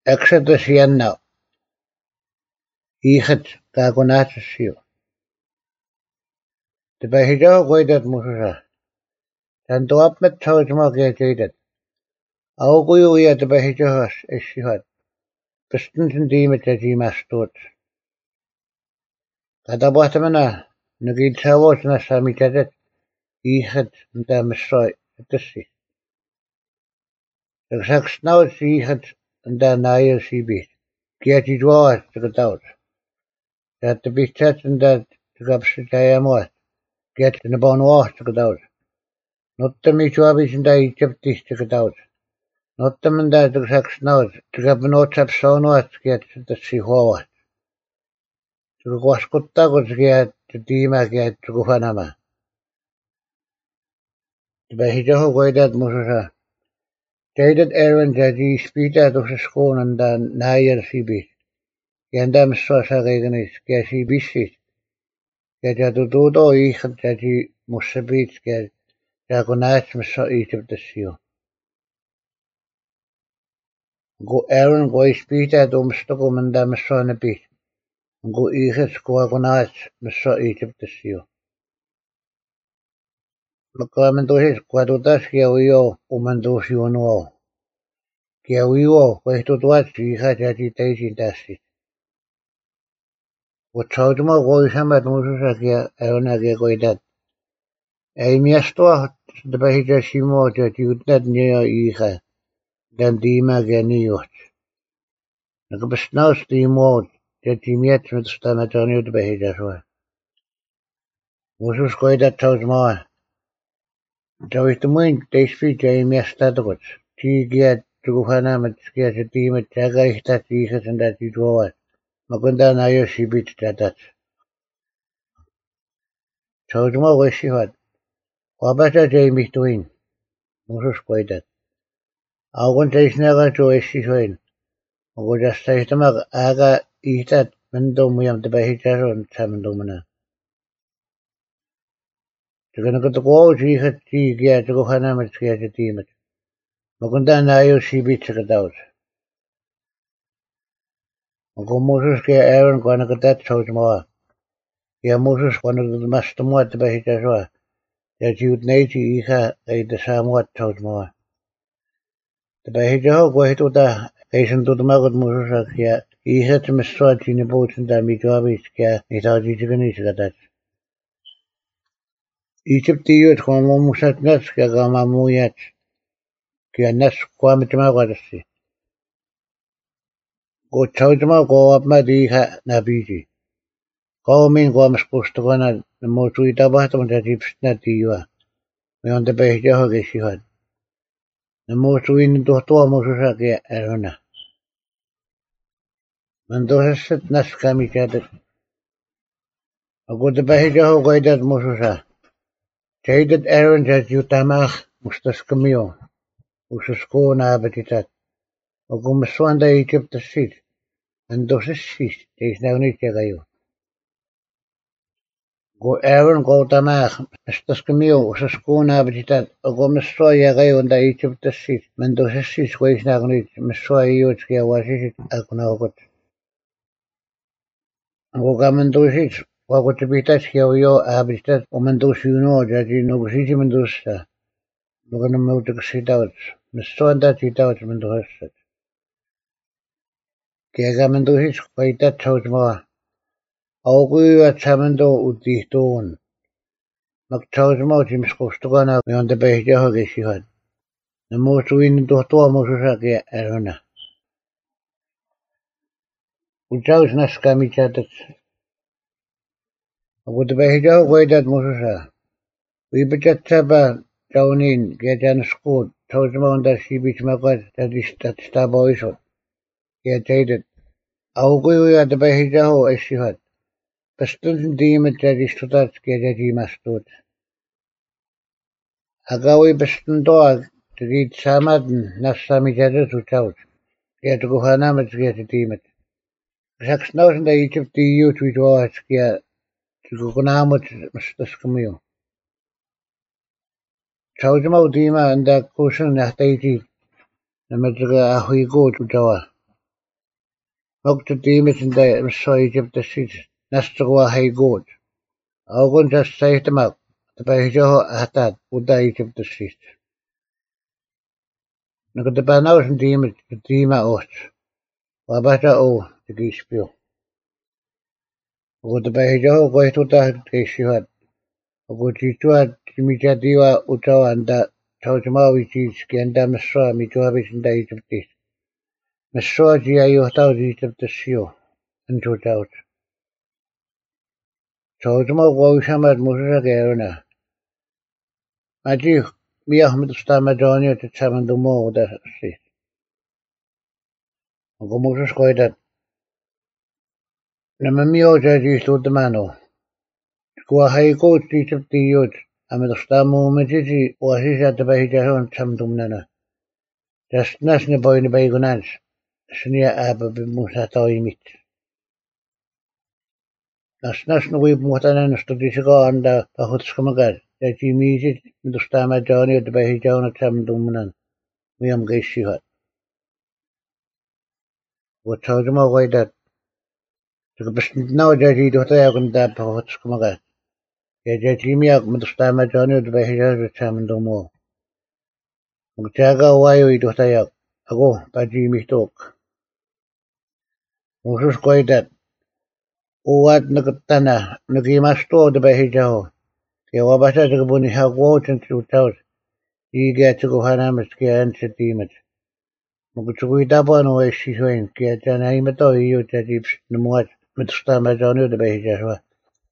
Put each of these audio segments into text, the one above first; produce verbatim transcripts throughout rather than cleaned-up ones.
Exodus yanna ihat kagunatasiyo. The Bahijo Goidat Musa. And to up met Tawjma gated. Auguyu at the Bahijos as she had. Pistons and deemet as he must do it. Kadabatamana, Nugid Savos na Sami Cadet, ihat and the Messiah at the sea. The Sax now she had and the Nile she beat. Get it was to get out. That the beach set and that to go Sitayamot. Get in the bone wash to get out. Not the Michuabis and the Egyptis to get out. Not the man that the Sax now to have no tap so not get the sea forward. To go Scotta get the Dima get to go Panama. The Bahijo Goidat Musa. Jaded Aaron Jaji speed out of the school and the Nile sea beach. Yandam Sosa Reganis, Gashi Bishi. Gajadu Dodo Ichan Jaji Musabit get Jagonats Massa Egypt the seal. Go Aaron go speed out of Mustagum and the Massona beach. Go Ichas go Agonats Massa Egypt the seal. Locamento his Quadutas Giavio, Umandos you know. Giavio, wait to watch Icha Jaji Daisy Dassi. What Chaudma goes him at Musakia, Aronagia Goidat. A miasto the Bahija Shimo that you not near Icha, than Dima Ganiot. The Besnaus the mode that he met with Stamatonio the Bahija. Musus Goidat Chaudma. So if the moon they speak a miastadot, she get to Hana, get a team at Jagai that Jesus and that you draw it. Magunda Nayo she beat that. Chaudma was she had. Wabata Jamie doing. Musus Goidat. I want to never to a she win. I would just say to Mag Aga eat that Mendom we have the Bahija and Samandomana. To go to the wall, she had she get to Hana, get a team at. Magunda Nayo she beat it out. Go Moses ke Aaron gonna get that Chaudma. Yeah, Moses one of the master more the Bahija. That you'd nature Iha a the somewhat Chaudma. The Bahija go to the Asian to the Magod Moses here. He had to mistrust in the boat and the Mijabis care, it had you to finish that. Egypt the youth from Musat Neska Gama Muyat, Kianas Quamitamagasi. Go Chaudma go up my Diha Nabiji. Go mean go am supposed to run at the Motu Tabatum that it's not you are. We on the Bahija she had. The Motu in the Toa Mosaki Arona. And those set Naskami chatted. I go the Bahija go that Mosusa. Jaded Aaron that you tamach Mustaskamio, Usasko na appetitat. Ogumaswanda Egypt the seat, and those is sheet, there is no need to go Aaron go tamach, Mustaskamio, Usasko na appetitat. Ogumaswa Yagayo and the Egypt the seat, and those is sheet, ways now need, Messua Yotskia was it, Akunagot. Ogamandosis, what would be that here, your habitat, Omandos you know, that you know, Sijimandosa. We're going to move to sit out. Mister and that it out Mendoza. Kega Mendoza, quite that told more. Augu at Samando would be stone. McTows Jim Scostogana on the Bahija she had. The most win to Mosaki Arona. Without Naskami chatted. Would the Bahija way that Mosa? We beget Saba down in, get an school, told them that she beats my god that is that star boys. Get jaded. Augu at the Bahija as she had. Pistons demon that is to that Gedaji Mastud. Agawi Piston dog to read Samadin, Nasami Jadder to tout. Get to go Hanamat get a demon. Six thousand the Egypt the youth we draw at Skia to go Namat Mister Scamio. Chaujamo Dima and that cushion at eighty, the Madriga Ahui go to Jawa. Nog te diemeten de so Egypt de sit nastra hay good. Augun just say them up. The bejo hatat uda Egypt de sit. Nog de banaus en diemet de diema ot. Wabata o de gispio. Ngo de bejo goit uda geshihat. Ngo titua timijadiwa utawa anda taujamawi jis kianda mesra mi johabis in Egypt de. Mesra ji ayo tau Egypt de sio. And to doubt. Taujama wawishamad musa gerona. Maji mi Ahmed Stamadoni te Chamandumo da si. Ngo musa skoida. Na mio jaji sto de mano. Ko hai ko ti chip ti yot. Ahmed Stamu majiji wa hisha te bai jahon chamdumnana. Just nas ne boy ne bai gunans. Snia aba bi musa taimit. Nas nas no wi mutanan sto di sigo anda pa hutskamagar. Jaji miji Ahmed Stamadoni te bai jahon chamdumnan. Mi am geishi hat. Wo taujama goida. بس نوجا جيدو تايا كندا بهوتس كمغا يا جاتيميا مدستا ما جانو دبهيجا تشامن دومو مجاغا وايو يدو تايا اغو باجي ميتوك موسوس كويدات اوات نكتانا نكي ماستو دبهيجا هو يا واباسا تكبوني هاغو تنسو تاوس يجا تكو هانا مسكي انسا تيمت مكتوكو يدابانو ويشي شوين كيا جانا ايمتو يو تجيب نموات مدستا ما جانو دبهيجا هو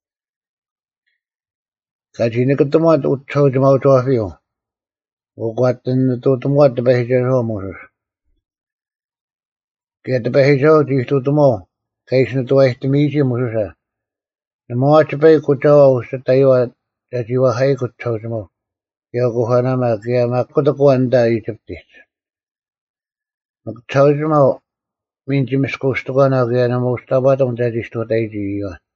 Kajina katamat utsaw jamaw tuafiyo. Ukwatan tutumwat tabahijar ho moses. Kaya tabahijar ho tutumo. Kaisna tuwahtimisi mosesa. Namuat sabay kutsaw sa tayo at jatiwa hay kutsaw jamaw. Kaya kuhana ma kaya makutakuanda itaptis. Magtsaw jamaw minti miskusto ka na kaya namustabatong jatisto tayo jiwa.